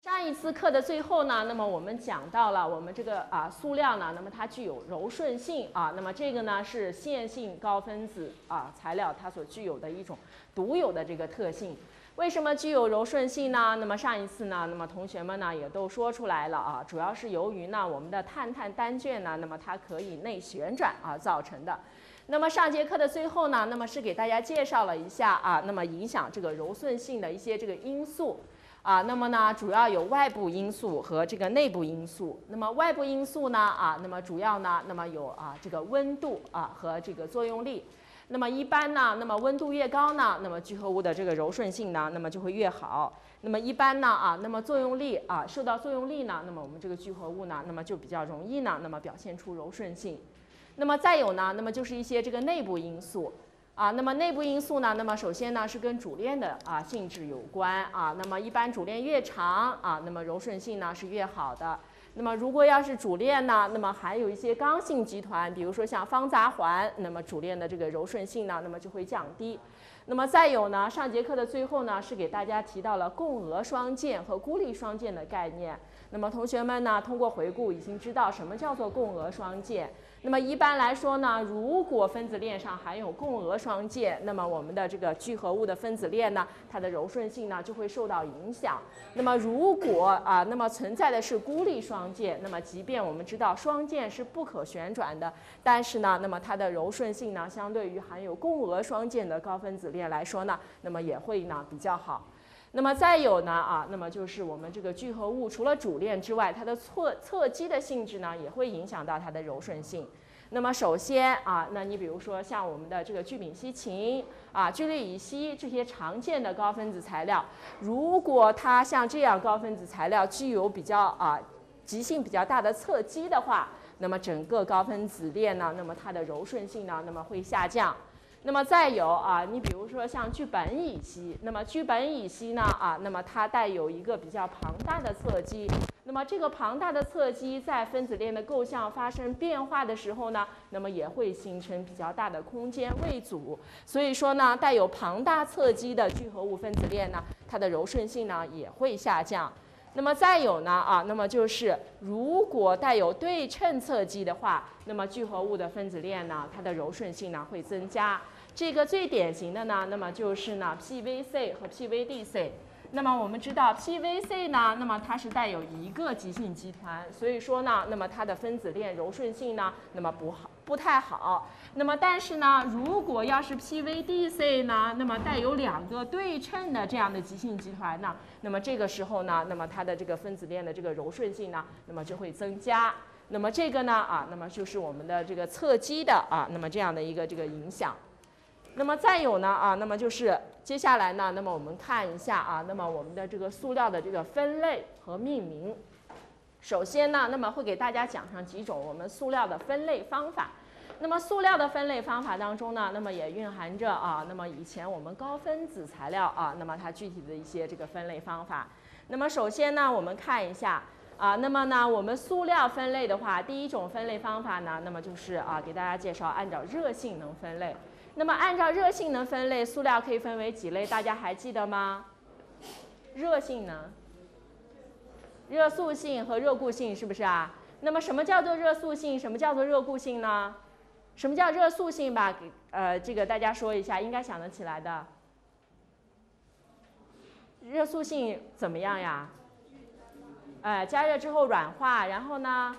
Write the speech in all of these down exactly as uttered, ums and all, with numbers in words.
上一次课的最后呢，那么我们讲到了我们这个啊塑料呢，那么它具有柔顺性啊，那么这个呢是线性高分子啊材料它所具有的一种独有的这个特性。为什么具有柔顺性呢？那么上一次呢，那么同学们呢也都说出来了啊，主要是由于呢我们的碳碳单卷呢，那么它可以内旋转啊造成的。那么上节课的最后呢，那么是给大家介绍了一下啊，那么影响这个柔顺性的一些这个因素。啊，那么呢，主要有外部因素和这个内部因素。那么外部因素呢，啊，那么主要呢，那么有啊这个温度啊和这个作用力。那么一般呢，那么温度越高呢，那么聚合物的这个柔顺性呢，那么就会越好。那么一般呢，啊，那么作用力啊，受到作用力呢，那么我们这个聚合物呢，那么就比较容易呢，那么表现出柔顺性。那么再有呢，那么就是一些这个内部因素。啊，那么内部因素呢？那么首先呢是跟主链的啊性质有关啊。那么一般主链越长啊，那么柔顺性呢是越好的。那么如果要是主链呢，那么还有一些刚性集团，比如说像方杂环，那么主链的这个柔顺性呢，那么就会降低。那么再有呢，上节课的最后呢是给大家提到了共轭双键和孤立双键的概念。那么同学们呢通过回顾已经知道什么叫做共轭双键。那么一般来说呢，如果分子链上含有共轭双键，那么我们的这个聚合物的分子链呢，它的柔顺性呢就会受到影响。那么如果啊，那么存在的是孤立双键，那么即便我们知道双键是不可旋转的，但是呢，那么它的柔顺性呢，相对于含有共轭双键的高分子链来说呢，那么也会呢比较好。那么再有呢啊，那么就是我们这个聚合物除了主链之外，它的侧侧基的性质呢也会影响到它的柔顺性。那么首先啊，那你比如说像我们的这个聚丙烯嗪啊、聚氯乙烯这些常见的高分子材料，如果它像这样高分子材料具有比较啊极性比较大的侧基的话，那么整个高分子链呢，那么它的柔顺性呢，那么会下降。那么再有啊，你比如说像聚苯乙烯，那么聚苯乙烯呢啊，那么它带有一个比较庞大的侧基，那么这个庞大的侧基在分子链的构象发生变化的时候呢，那么也会形成比较大的空间位阻。所以说呢，带有庞大侧基的聚合物分子链呢，它的柔顺性呢也会下降。那么再有呢啊，那么就是如果带有对称侧基的话，那么聚合物的分子链呢，它的柔顺性呢会增加。这个最典型的呢，那么就是呢 P V C 和 P V D C。那么我们知道 P V C 呢，那么它是带有一个极性集团，所以说呢，那么它的分子链柔顺性呢，那么不好不太好。那么但是呢，如果要是 P V D C 呢，那么带有两个对称的这样的极性集团呢，那么这个时候呢，那么它的这个分子链的这个柔顺性呢，那么就会增加。那么这个呢啊，那么就是我们的这个侧基的啊，那么这样的一个这个影响。那么再有呢啊，那么就是接下来呢，那么我们看一下啊，那么我们的这个塑料的这个分类和命名。首先呢，那么会给大家讲上几种我们塑料的分类方法。那么塑料的分类方法当中呢，那么也蕴含着啊，那么以前我们高分子材料啊，那么它具体的一些这个分类方法。那么首先呢，我们看一下啊，那么呢，我们塑料分类的话，第一种分类方法呢，那么就是啊，给大家介绍按照热性能分类。那么按照热性能分类，塑料可以分为几类？大家还记得吗？热性能、热塑性和热固性，是不是啊？那么什么叫做热塑性？什么叫做热固性呢？什么叫热塑性吧？给呃这个大家说一下，应该想得起来的。热塑性怎么样呀？哎、呃，加热之后软化，然后呢？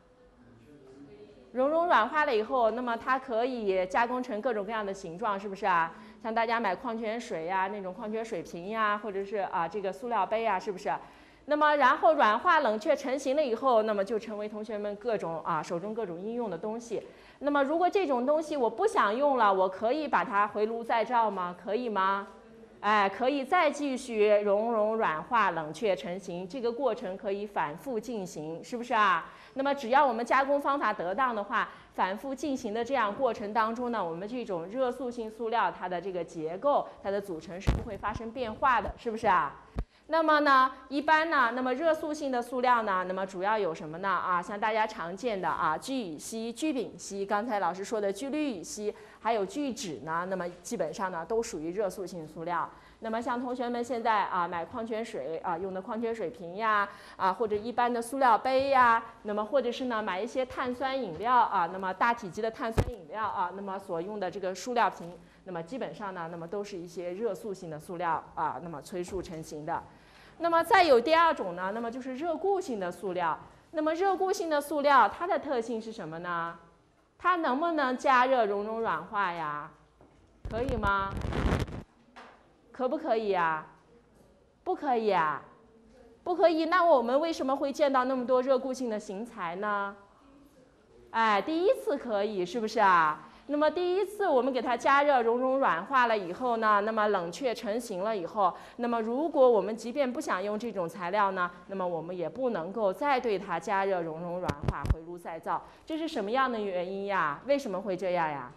熔融软化了以后，那么它可以加工成各种各样的形状，是不是啊？像大家买矿泉水呀，那种矿泉水瓶呀，或者是啊这个塑料杯啊，是不是？那么然后软化冷却成型了以后，那么就成为同学们各种啊手中各种应用的东西。那么如果这种东西我不想用了，我可以把它回炉再造吗？可以吗？哎，可以再继续熔融软化冷却成型，这个过程可以反复进行，是不是啊？那么只要我们加工方法得当的话，反复进行的这样过程当中呢，我们这种热塑性塑料它的这个结构、它的组成是不会发生变化的，是不是啊？ 那么呢，一般呢，那么热塑性的塑料呢，那么主要有什么呢？啊，像大家常见的啊，聚乙烯、聚丙烯，刚才老师说的聚氯乙烯，还有聚酯呢，那么基本上呢都属于热塑性塑料。那么像同学们现在啊买矿泉水啊用的矿泉水瓶呀，啊或者一般的塑料杯呀，那么或者是呢买一些碳酸饮料啊，那么大体积的碳酸饮料啊，那么所用的这个塑料瓶。那么基本上呢，那么都是一些热塑性的塑料啊，那么催塑成型的。那么再有第二种呢，那么就是热固性的塑料。那么热固性的塑料它的特性是什么呢？它能不能加热熔融软化呀？可以吗？可不可以呀？不可以啊，不可以。那我们为什么会见到那么多热固性的型材呢？哎，第一次可以，是不是啊？那么第一次我们给它加热熔融软化了以后呢，那么冷却成型了以后，那么如果我们即便不想用这种材料呢，那么我们也不能够再对它加热熔融软化回炉再造。这是什么样的原因呀？为什么会这样呀？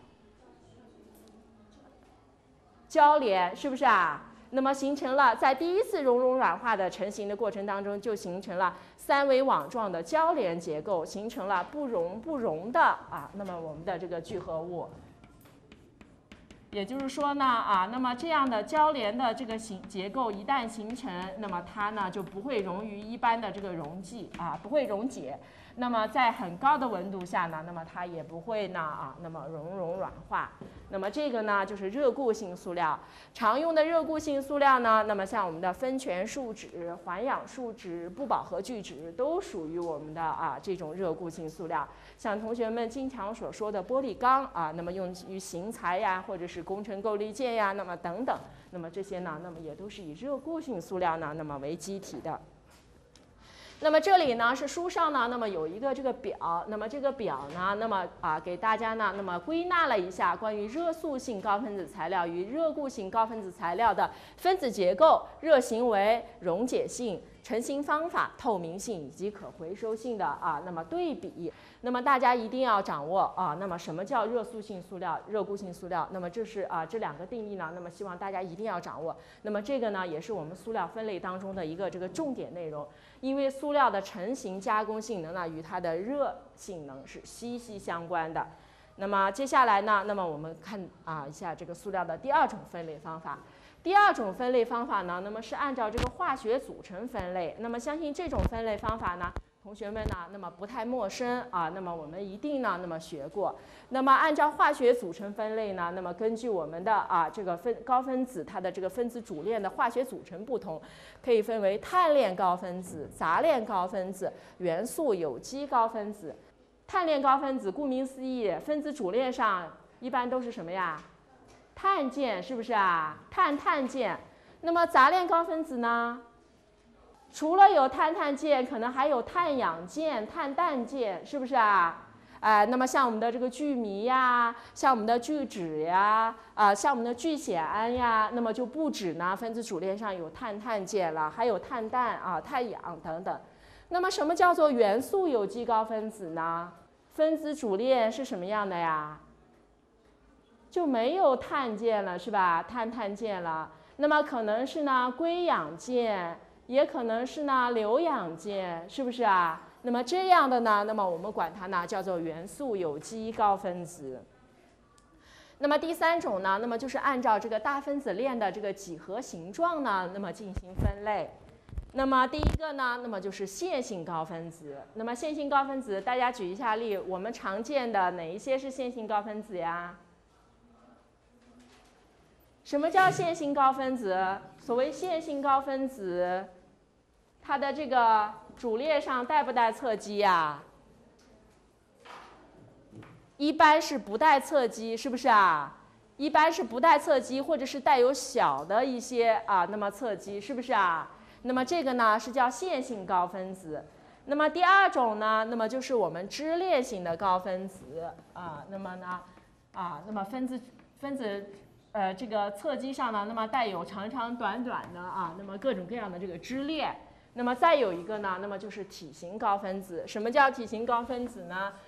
交联是不是啊？那么形成了在第一次熔融软化的成型的过程当中，就形成了三维网状的交联结构，形成了不溶不溶的啊，那么我们的这个聚合物。也就是说呢啊，那么这样的交联的这个形结构一旦形成，那么它呢就不会溶于一般的这个溶剂啊，不会溶解。那么在很高的温度下呢，那么它也不会呢啊，那么熔融软化。那么这个呢就是热固性塑料。常用的热固性塑料呢，那么像我们的酚醛树脂、环氧树脂、不饱和聚酯都属于我们的啊这种热固性塑料。像同学们经常所说的玻璃钢啊，那么用于型材呀，或者是工程构立件呀，那么等等，那么这些呢，那么也都是以热固性塑料呢，那么为基体的。那么这里呢是书上呢，那么有一个这个表，那么这个表呢，那么啊给大家呢，那么归纳了一下关于热塑性高分子材料与热固性高分子材料的分子结构、热行为、溶解性、成型方法、透明性以及可回收性的啊那么对比。那么大家一定要掌握啊，那么什么叫热塑性塑料、热固性塑料？那么这是啊这两个定义呢，那么希望大家一定要掌握。那么这个呢也是我们塑料分类当中的一个这个重点内容。因为塑料的成型加工性能呢，与它的热性能是息息相关的。那么接下来呢，那么我们看啊一下这个塑料的第二种分类方法。第二种分类方法呢，那么是按照这个化学组成分类。那么相信这种分类方法呢，同学们呢，那么不太陌生啊。那么我们一定呢，那么学过。那么按照化学组成分类呢，那么根据我们的啊这个分高分子它的这个分子主链的化学组成不同，可以分为碳链高分子、杂链高分子、元素有机高分子。碳链高分子顾名思义，分子主链上一般都是什么呀？碳键，是不是啊？碳碳键。那么杂链高分子呢？除了有碳碳键，可能还有碳氧键、碳氮键，是不是啊？哎、呃，那么像我们的这个聚醚呀，像我们的聚酯呀，啊、呃，像我们的聚酰胺呀，那么就不止呢，分子主链上有碳碳键了，还有碳氮啊、碳氧等等。那么什么叫做元素有机高分子呢？分子主链是什么样的呀？就没有碳键了，是吧？碳碳键了。那么可能是呢硅氧键，也可能是呢硫氧键，是不是啊？那么这样的呢，那么我们管它呢叫做元素有机高分子。那么第三种呢，那么就是按照这个大分子链的这个几何形状呢，那么进行分类。那么第一个呢，那么就是线性高分子。那么线性高分子，大家举一下例，我们常见的哪一些是线性高分子呀？什么叫线性高分子？所谓线性高分子，它的这个主链上带不带侧基呀？一般是不带侧基，是不是啊？一般是不带侧基，或者是带有小的一些啊，那么侧基，是不是啊？那么这个呢是叫线性高分子。那么第二种呢，那么就是我们支链型的高分子啊，那么呢啊，那么分子分子。呃，这个侧基上呢，那么带有长长短短的啊，那么各种各样的这个支链。那么再有一个呢，那么就是体型高分子。什么叫体型高分子呢？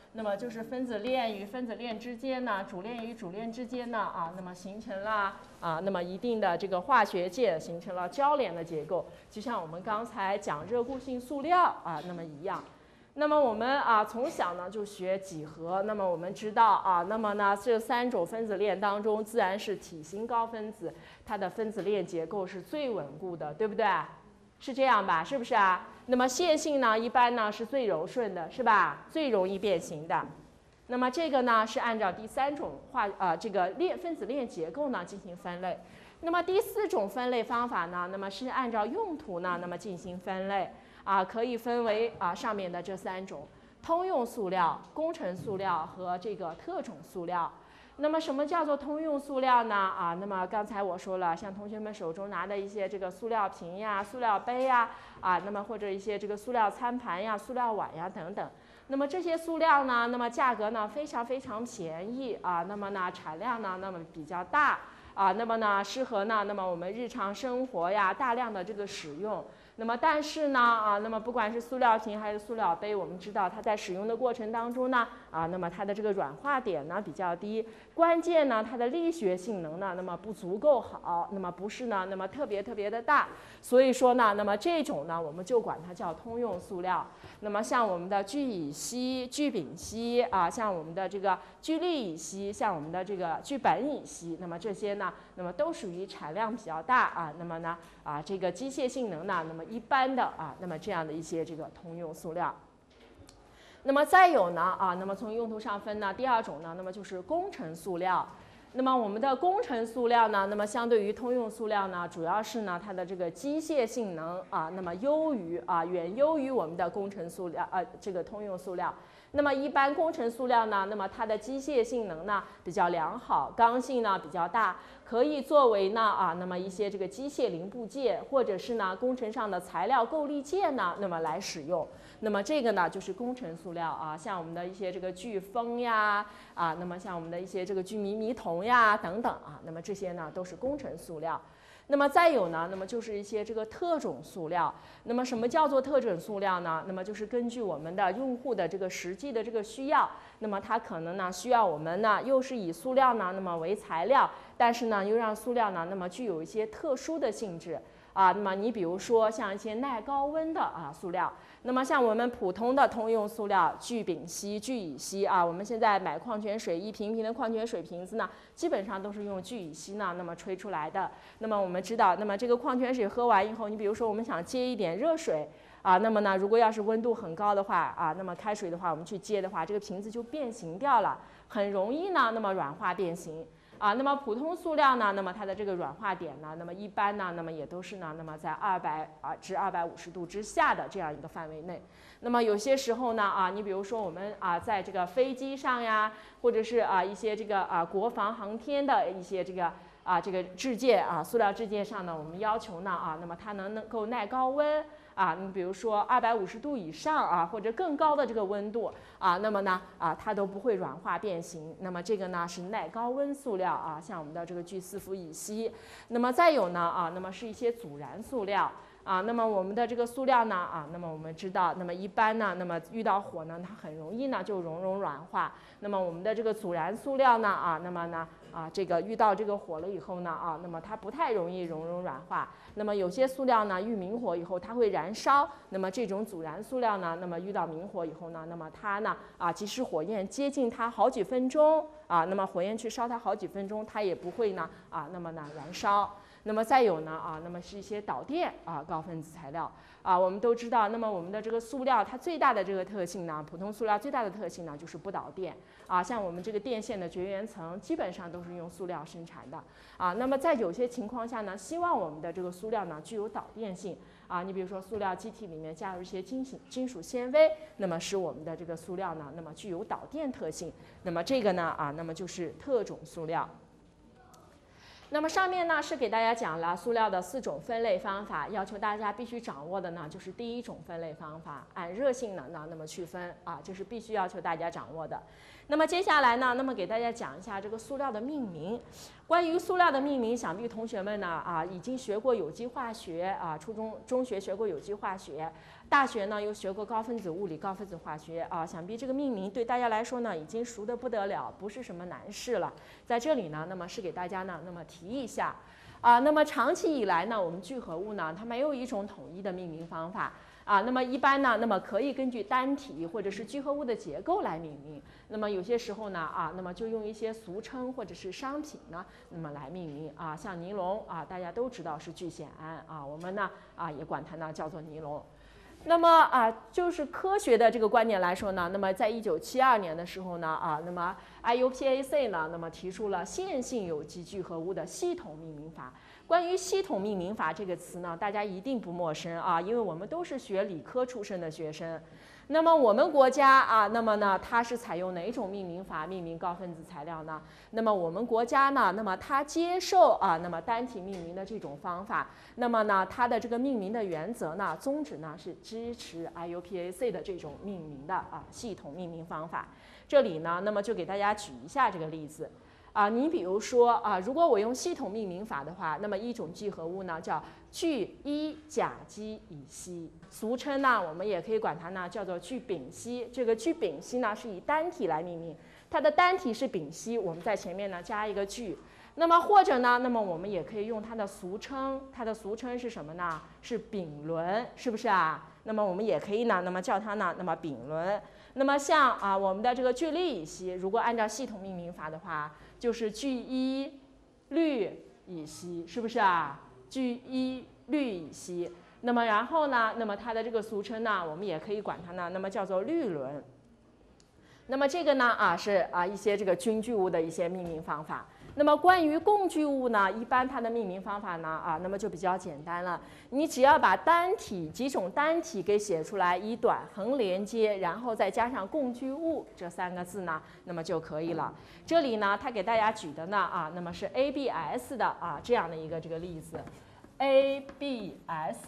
那么就是分子链与分子链之间呢，主链与主链之间呢啊，那么形成了啊，那么一定的这个化学键，形成了交联的结构，就像我们刚才讲热固性塑料啊那么一样。那么我们啊从小呢就学几何，那么我们知道啊，那么呢这三种分子链当中，自然是体型高分子，它的分子链结构是最稳固的，对不对？是这样吧？是不是啊？那么线性呢，一般呢是最柔顺的，是吧？最容易变形的。那么这个呢是按照第三种化呃这个链分子链结构呢进行分类。那么第四种分类方法呢，那么是按照用途呢那么进行分类。啊，可以分为啊上面的这三种：通用塑料、工程塑料和这个特种塑料。那么什么叫做通用塑料呢？啊，那么刚才我说了，像同学们手中拿的一些这个塑料瓶呀、塑料杯呀，啊，那么或者一些这个塑料餐盘呀、塑料碗呀等等。那么这些塑料呢，那么价格呢非常非常便宜啊，那么呢产量呢那么比较大啊，那么呢适合呢那么我们日常生活呀大量的这个使用。那么但是呢啊，那么不管是塑料瓶还是塑料杯，我们知道它在使用的过程当中呢啊，那么它的这个软化点呢比较低，关键呢它的力学性能呢那么不足够好，那么不是呢那么特别特别的大，所以说呢那么这种呢我们就管它叫通用塑料。那么像我们的聚乙烯、聚丙烯啊，像我们的这个聚氯乙烯，像我们的这个聚苯乙烯，那么这些呢那么都属于产量比较大啊，那么呢啊这个机械性能呢那么一般的啊，那么这样的一些这个通用塑料。那么再有呢啊，那么从用途上分呢，第二种呢，那么就是工程塑料。那么我们的工程塑料呢，那么相对于通用塑料呢，主要是呢它的这个机械性能啊，那么优于啊远优于我们的工程塑料呃这个通用塑料。那么一般工程塑料呢，那么它的机械性能呢比较良好，刚性呢比较大，可以作为呢啊那么一些这个机械零部件或者是呢工程上的材料构立件呢，那么来使用。那么这个呢就是工程塑料啊，像我们的一些这个聚封呀啊，那么像我们的一些这个聚醚醚酮呀等等啊，那么这些呢都是工程塑料。那么再有呢，那么就是一些这个特种塑料。那么什么叫做特种塑料呢？那么就是根据我们的用户的这个实际的这个需要，那么它可能呢需要我们呢又是以塑料呢那么为材料，但是呢又让塑料呢那么具有一些特殊的性质。啊，那么你比如说像一些耐高温的啊塑料，那么像我们普通的通用塑料，聚丙烯、聚乙烯啊，我们现在买矿泉水一瓶瓶的矿泉水瓶子呢，基本上都是用聚乙烯呢那么吹出来的。那么我们知道，那么这个矿泉水喝完以后，你比如说我们想接一点热水啊，那么呢如果要是温度很高的话啊，那么开水的话我们去接的话，这个瓶子就变形掉了，很容易呢那么软化变形。啊，那么普通塑料呢，那么它的这个软化点呢，那么一般呢，那么也都是呢，那么在二百啊至二百五十度之下的这样一个范围内。那么有些时候呢，啊，你比如说我们啊，在这个飞机上呀，或者是啊一些这个啊国防航天的一些这个啊这个制件啊，塑料制件上呢，我们要求呢啊，那么它能能够耐高温。啊，你比如说二百五十度以上啊，或者更高的这个温度啊，那么呢啊，它都不会软化变形。那么这个呢是耐高温塑料啊，像我们的这个聚四氟乙烯。那么再有呢啊，那么是一些阻燃塑料啊。那么我们的这个塑料呢啊，那么我们知道，那么一般呢，那么遇到火呢，它很容易呢就熔融软化。那么我们的这个阻燃塑料呢啊，那么呢啊这个遇到这个火了以后呢啊，那么它不太容易熔融软化。那么有些塑料呢遇明火以后它会燃烧，那么这种阻燃塑料呢，那么遇到明火以后呢，那么它呢啊即使火焰接近它好几分钟啊，那么火焰去烧它好几分钟，它也不会呢啊那么呢燃烧。那么再有呢啊，那么是一些导电啊高分子材料啊，我们都知道，那么我们的这个塑料它最大的这个特性呢，普通塑料最大的特性呢就是不导电啊，像我们这个电线的绝缘层基本上都是用塑料生产的啊。那么在有些情况下呢，希望我们的这个塑料呢具有导电性啊，你比如说塑料基体里面加入一些金属金属纤维，那么使我们的这个塑料呢，那么具有导电特性，那么这个呢啊，那么就是特种塑料。那么上面呢是给大家讲了塑料的四种分类方法，要求大家必须掌握的呢就是第一种分类方法，按热性能呢那么区分啊，这是必须要求大家掌握的。那么接下来呢，那么给大家讲一下这个塑料的命名。关于塑料的命名，想必同学们呢啊已经学过有机化学啊，初中中学学过有机化学。 大学呢又学过高分子物理、高分子化学啊，想必这个命名对大家来说呢已经熟得不得了，不是什么难事了。在这里呢，那么是给大家呢那么提一下啊。那么长期以来呢，我们聚合物呢它没有一种统一的命名方法啊。那么一般呢，那么可以根据单体或者是聚合物的结构来命名。那么有些时候呢啊，那么就用一些俗称或者是商品呢，那么来命名啊。像尼龙啊，大家都知道是聚酰胺啊，我们呢啊也管它呢叫做尼龙。那么啊，就是科学的这个观点来说呢，那么在一九七二年的时候呢啊，那么 I U P A C 呢，那么提出了线性有机聚合物的系统命名法。关于系统命名法这个词呢，大家一定不陌生啊，因为我们都是学理科出身的学生。那么我们国家啊，那么呢，它是采用哪种命名法命名高分子材料呢？那么我们国家呢，那么它接受啊，那么单体命名的这种方法。那么呢，它的这个命名的原则呢，宗旨呢是支持 I U P A C 的这种命名的啊系统命名方法。这里呢，那么就给大家举一下这个例子。啊，你比如说啊，如果我用系统命名法的话，那么一种聚合物呢叫聚一甲基乙烯，俗称呢我们也可以管它呢叫做聚丙烯。这个聚丙烯呢是以单体来命名，它的单体是丙烯，我们在前面呢加一个聚。那么或者呢，那么我们也可以用它的俗称，它的俗称是什么呢？是丙纶，是不是啊？那么我们也可以呢，那么叫它呢，那么丙纶。那么像啊我们的这个聚氯乙烯，如果按照系统命名法的话，就是聚一氯乙烯，是不是啊？聚一氯乙烯。那么然后呢，那么它的这个俗称呢，我们也可以管它呢，那么叫做氯纶。那么这个呢啊是啊一些这个均聚物的一些命名方法。那么关于共聚物呢，一般它的命名方法呢啊，那么就比较简单了。你只要把单体几种单体给写出来，以短横连接，然后再加上共聚物这三个字呢，那么就可以了。这里呢，他给大家举的呢啊，那么是 A B S 的啊这样的一个这个例子 ，A B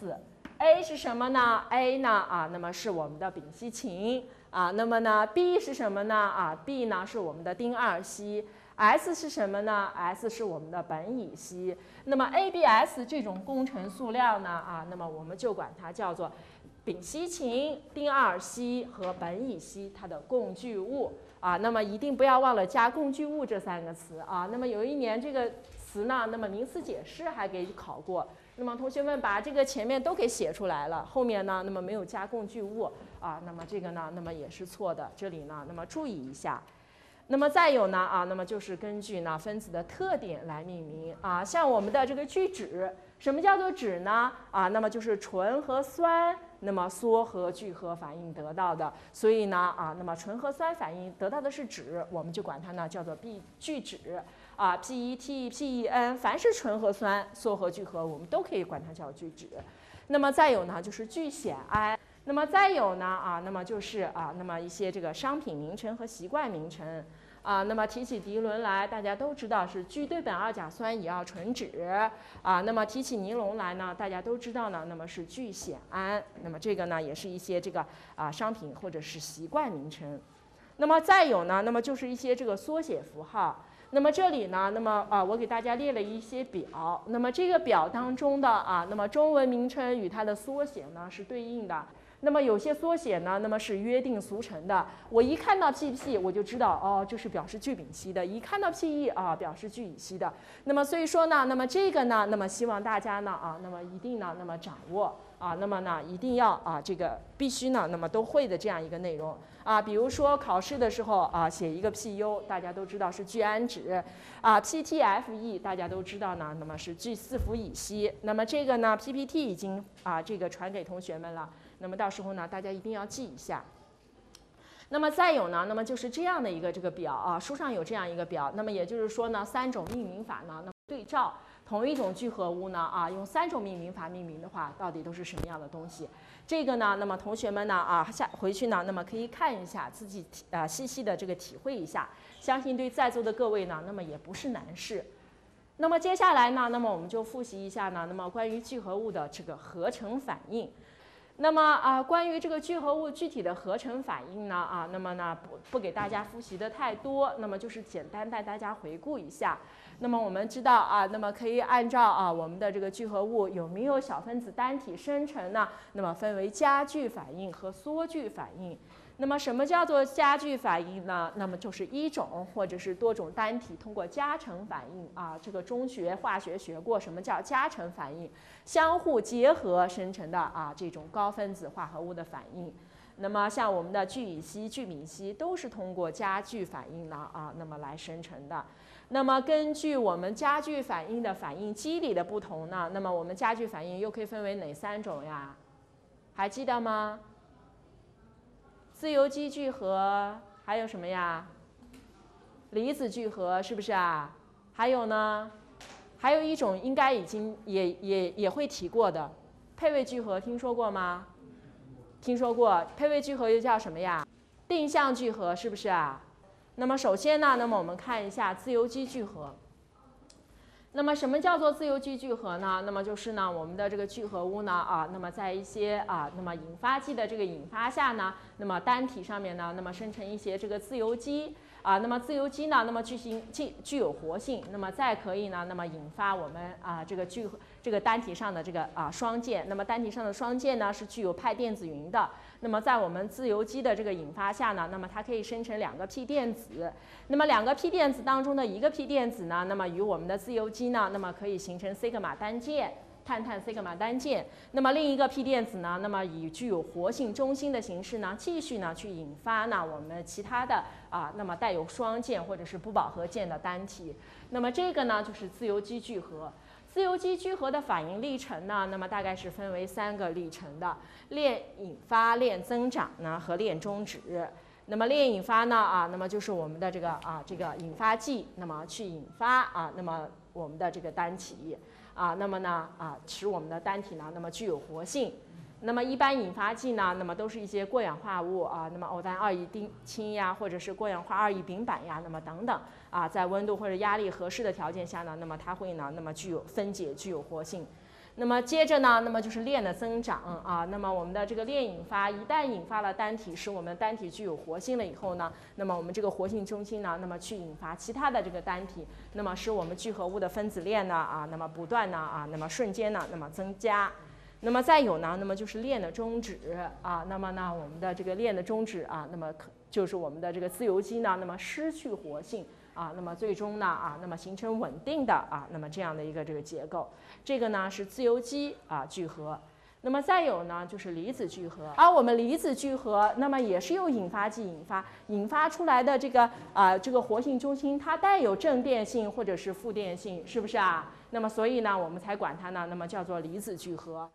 S。A 是什么呢 ？A 呢啊，那么是我们的丙烯嗪啊，那么呢 B 是什么呢？啊 ，B 呢是我们的丁二烯。S 是什么呢 ？S 是我们的苯乙烯。那么 A B S 这种工程塑料呢啊，那么我们就管它叫做丙烯嗪、丁二烯和苯乙烯它的共聚物啊。那么一定不要忘了加共聚物这三个词啊。那么有一年这个词呢，那么名词解释还给考过。那么同学们把这个前面都给写出来了，后面呢，那么没有加共聚物啊，那么这个呢，那么也是错的。这里呢，那么注意一下。那么再有呢啊，那么就是根据呢分子的特点来命名啊，像我们的这个聚酯，什么叫做酯呢？啊，那么就是醇和酸那么缩合聚合反应得到的，所以呢啊，那么醇和酸反应得到的是酯，我们就管它呢叫做B聚酯啊 ，P E T、P E N， 凡是醇和酸缩合聚合，我们都可以管它叫聚酯。那么再有呢就是聚酰胺。那么再有呢啊，那么就是啊，那么一些这个商品名称和习惯名称啊，那么提起涤纶来，大家都知道是聚对苯二甲酸乙二醇酯啊。那么提起尼龙来呢，大家都知道呢，那么是聚酰胺。那么这个呢，也是一些这个啊商品或者是习惯名称。那么再有呢，那么就是一些这个缩写符号。那么这里呢，那么啊，我给大家列了一些表。那么这个表当中的啊，那么中文名称与它的缩写呢是对应的。那么有些缩写呢，那么是约定俗成的。我一看到 P P， 我就知道哦，这是表示聚丙烯的；一看到 P E 啊，表示聚乙烯的。那么所以说呢，那么这个呢，那么希望大家呢啊，那么一定呢，那么掌握啊，那么呢一定要啊，这个必须呢，那么都会的这样一个内容啊。比如说考试的时候啊，写一个 P U， 大家都知道是聚氨酯啊 ，P T F E 大家都知道呢，那么是聚四氟乙烯。那么这个呢 P P T 已经啊这个传给同学们了。那么到时候呢，大家一定要记一下。那么再有呢，那么就是这样的一个这个表啊，书上有这样一个表。那么也就是说呢，三种命名法呢，那么对照同一种聚合物呢啊，用三种命名法命名的话，到底都是什么样的东西？这个呢，那么同学们呢啊，下回去呢，那么可以看一下，自己啊细细的这个体会一下。相信对在座的各位呢，那么也不是难事。那么接下来呢，那么我们就复习一下呢，那么关于聚合物的这个合成反应。 那么啊，关于这个聚合物具体的合成反应呢，啊，那么呢不不给大家复习的太多，那么就是简单带大家回顾一下。那么我们知道啊，那么可以按照啊我们的这个聚合物有没有小分子单体生成呢？那么分为加聚反应和缩聚反应。那么什么叫做加聚反应呢？那么就是一种或者是多种单体通过加成反应啊，这个中学化学学过什么叫加成反应，相互结合生成的啊这种高分子化合物的反应。那么像我们的聚乙烯、聚丙烯都是通过加聚反应呢啊，那么来生成的。那么根据我们加聚反应的反应机理的不同呢，那么我们加聚反应又可以分为哪三种呀？还记得吗？自由基聚合，还有什么呀？离子聚合是不是啊？还有呢？还有一种应该已经也也也会提过的，配位聚合，听说过吗？听说过，配位聚合又叫什么呀？定向聚合是不是啊？那么首先呢，那么我们看一下自由基聚合。那么什么叫做自由基聚合呢？那么就是呢，我们的这个聚合物呢啊，那么在一些啊，那么引发剂的这个引发下呢，那么单体上面呢，那么生成一些这个自由基啊，那么自由基呢，那么具行具具有活性，那么再可以呢，那么引发我们啊这个聚合这个单体上的这个啊双键，那么单体上的双键呢是具有派电子云的。那么在我们自由基的这个引发下呢，那么它可以生成两个 p 电子。那么两个 p 电子当中的一个 p 电子呢，那么与我们的自由基呢，那么可以形成西格玛单键，碳碳西格玛单键。那么另一个 p 电子呢，那么以具有活性中心的形式呢，继续呢去引发呢我们其他的啊，那么带有双键或者是不饱和键的单体。那么这个呢就是自由基聚合。自由基聚合的反应历程呢，那么大概是分为三个历程的：链引发、链增长呢和链终止。那么链引发呢啊，那么就是我们的这个啊这个引发剂，那么去引发啊，那么我们的这个单体啊，那么呢啊使我们的单体呢那么具有活性。那么一般引发剂呢，那么都是一些过氧化物啊，那么偶氮二乙丁氢呀，或者是过氧化二乙丙烷呀，那么等等啊，在温度或者压力合适的条件下呢，那么它会呢，那么具有分解，具有活性。那么接着呢，那么就是链的增长啊，那么我们的这个链引发，一旦引发了单体，使我们单体具有活性了以后呢，那么我们这个活性中心呢，那么去引发其他的这个单体，那么使我们聚合物的分子链呢啊，那么不断呢啊，那么瞬间呢，那么增加。那么再有呢，那么就是链的终止啊，那么呢，我们的这个链的终止啊，那么可就是我们的这个自由基呢，那么失去活性啊，那么最终呢啊，那么形成稳定的啊，那么这样的一个这个结构，这个呢是自由基啊聚合。那么再有呢就是离子聚合，而我们离子聚合，那么也是由引发剂引发，引发出来的这个啊这个活性中心，它带有正电性或者是负电性，是不是啊？那么所以呢，我们才管它呢，那么叫做离子聚合。